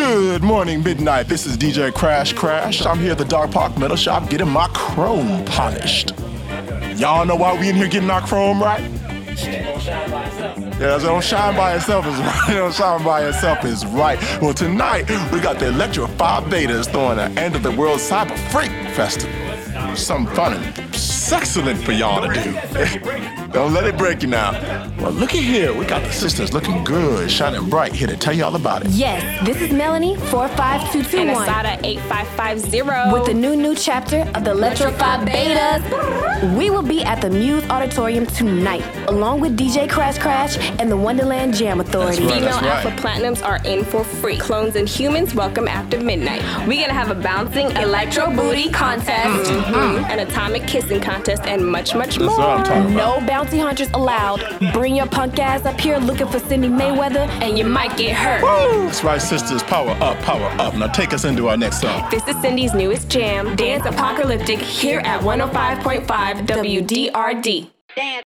Good morning, midnight. This is DJ Crash. I'm here at the Dark Park Metal Shop getting my chrome polished. Y'all know why we in here getting our chrome right? Yeah, it don't shine by itself is right. It don't shine by itself is right. Well, tonight we got the Electro-5 Betas throwing an end of the World Cyber Freak Festival. Something fun and excellent for y'all to do. Don't let it break you now. Well, looky here. We got the sisters looking good, shining bright, here to tell you all about it. Yes, this is Melanie, 45221. And Asada, 8550. With the new chapter of the Electro-5 Betas. We will be at the Muse Auditorium tonight, along with DJ Crash and the Wonderland Jam Authority. That's right, Female that's Alpha right. Platinums are in for free. Clones and humans welcome after midnight. We're gonna have a bouncing electro booty contest, an atomic kissing contest, and much That's more. what I'm talking about. No bounty hunters allowed. Bring your punk ass up here looking for Cindy Mayweather, And you might get hurt. That's right, sisters. Power up, power up. Now take us into our next song. This is Cindy's newest jam, Dance Apocalyptic, here at 105.5 WDRD.